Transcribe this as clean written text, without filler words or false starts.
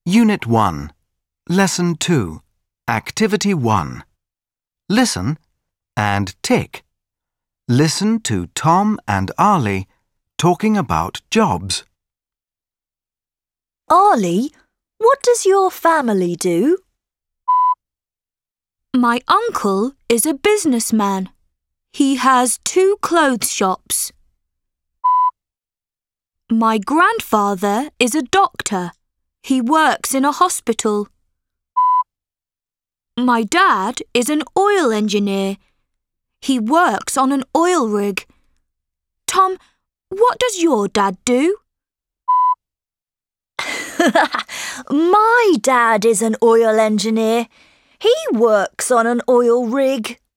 Unit 1, Lesson 2, Activity 1. Listen and tick. Listen to Tom and Arlie talking about jobs. Arlie, what does your family do? My uncle is a businessman. He has 2 clothes shops. My grandfather is a doctor. He works in a hospital. My dad is an oil engineer. He works on an oil rig. Tom, what does your dad do? My dad is an oil engineer. He works on an oil rig.